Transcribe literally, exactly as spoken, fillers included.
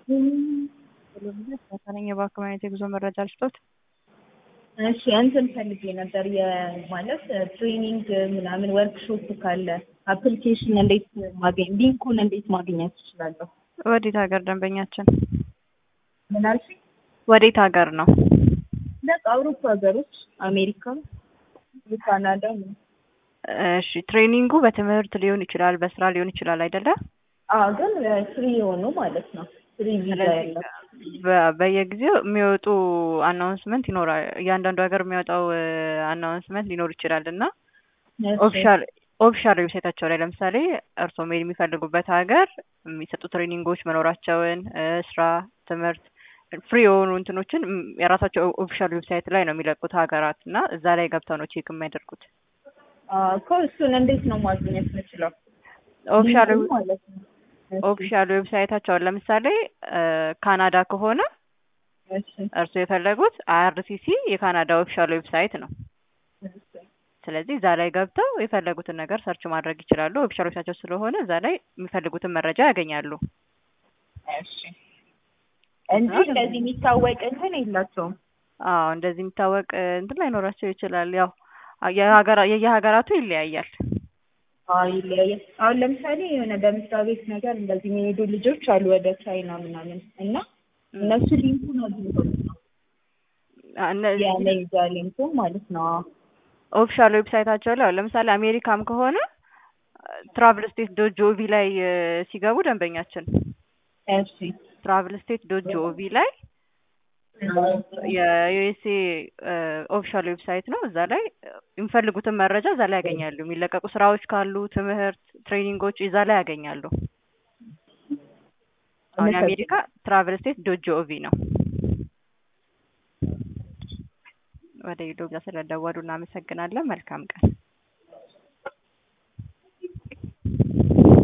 ስለዚህ ታታነኝ የባክማይት የጉዞ መረጃ ልስጦት። እሺ እንትን ፈልጌ ነበር የማለት ትሬኒንግ ምናምን ወርክሾፕ ካለ አፕሊኬሽን እንዴት ማግኘት ሊንኩን እንዴት ማግኘት እችላለሁ? ወዴት ሀገር ደንበኛችን? ምን አልሽኝ? ወዴት ሀገር ነው? ለካ አውሮፓ ሀገሮች አሜሪካ፣ ካናዳ። እሺ ትሬኒንጉ በትምህርት ሊሆን ይችላል፣ በስራ ሊሆን ይችላል አይደለ? አዎ ግን ፍሪ የሆኑ ማለት ነው። ፍሪ ቪዛ ያለው በየጊዜው የሚወጡ አናውንስመንት ይኖራል። እያንዳንዱ ሀገር የሚወጣው አናውንስመንት ሊኖር ይችላል እና ኦፊሻል ኦፊሻል ዌብሳይታቸው ላይ ለምሳሌ እርስዎ መሄድ የሚፈልጉበት ሀገር የሚሰጡ ትሬኒንጎች መኖራቸውን፣ ስራ፣ ትምህርት ፍሪ የሆኑ እንትኖችን የራሳቸው ኦፊሻል ዌብሳይት ላይ ነው የሚለቁት ሀገራት እና እዛ ላይ ገብተው ነው ቼክ የሚያደርጉት። አዎ እኮ እሱን እንዴት ነው ማግኘት የምችለው? ኦፊሻል ማለት ነው ኦፊሻል ዌብሳይታቸውን ለምሳሌ ካናዳ ከሆነ እሺ እርሱ የፈለጉት አይአርሲሲ የካናዳ ኦፊሻል ዌብሳይት ነው። ስለዚህ እዛ ላይ ገብተው የፈለጉትን ነገር ሰርች ማድረግ ይችላሉ። ኦፊሻል ዌብሳይታቸው ስለሆነ እዛ ላይ የሚፈልጉትን መረጃ ያገኛሉ። እሺ እንጂ እንደዚህ የሚታወቅ እንትን የላቸውም። አዎ እንደዚህ የሚታወቅ እንትን ላይኖራቸው ይችላል። ያው የሀገራ የየሀገራቱ ይለያያል። አዎ ይለያያል። አሁን ለምሳሌ የሆነ በመስሪያ ቤት ነገር እንደዚህ የሚሄዱ ልጆች አሉ ወደ ቻይና ምናምን እና እነሱ ሊንኩን አግኝተው ነው ያለ ይዛ ሊንኩ ማለት ነው። ኦፊሻል ዌብሳይታቸው ላይ ለምሳሌ አሜሪካም ከሆነ ትራቭል ስቴት ዶት ጂኦቪ ላይ ሲገቡ ደንበኛችን እሺ ትራቭል ስቴት ዶት ጂኦቪ ላይ የዩኤስኤ ኦፊሻል ዌብሳይት ነው። እዛ ላይ የሚፈልጉትን መረጃ እዛ ላይ ያገኛሉ። የሚለቀቁ ስራዎች ካሉ፣ ትምህርት፣ ትሬኒንጎች እዛ ላይ ያገኛሉ። አሁን የአሜሪካ ትራቭል ስቴት ዶት ጂኦቪ ነው። ወደ ዩዶ ብላ ስለደወሉ እናመሰግናለን። መልካም ቀን።